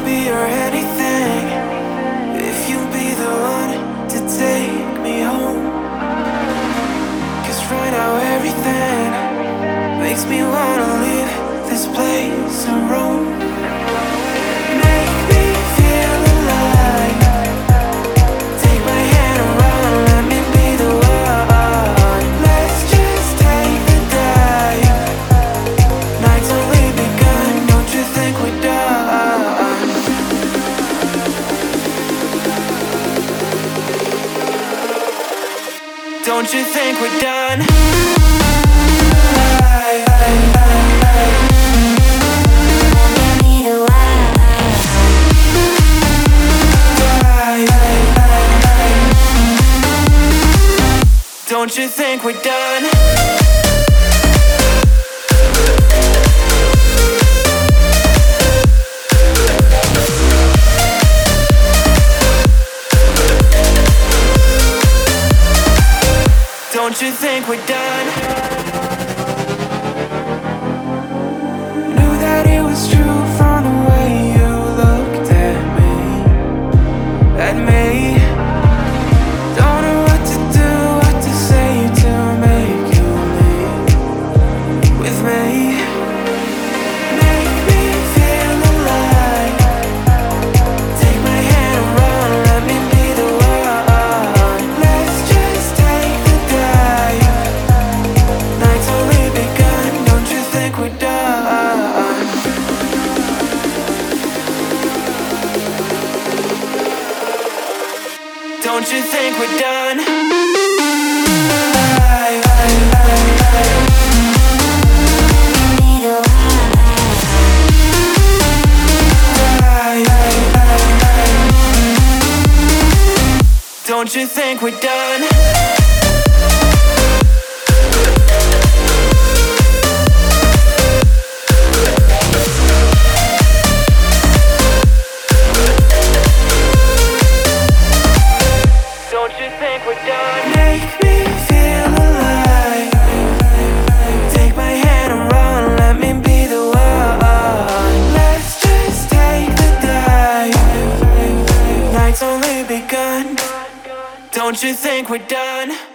be your anything. If you be the one to take me home. 'Cause right now everything makes me wanna leave this place and roam. Make me feel alive. Take my hand around, let me be the one. Let's just take the dive. Night's only begun, don't you think we're done? Don't you think we're done? Don't you think we're done? Don't you think we're done? Knew that it was true from the way you looked at me. At me. Don't know what to do, what to say to make you leave with me. Make me feel alive. Take my hand around, let me be the one. Let's just take the dive. Night's only begun, don't you think we're done? Don't you think we're done? Don't you think we're done? Don't you think we're done? Make me feel alive. Take my hand around, let me be the one. Let's just take the dive. Night's only begun. Don't you think we're done?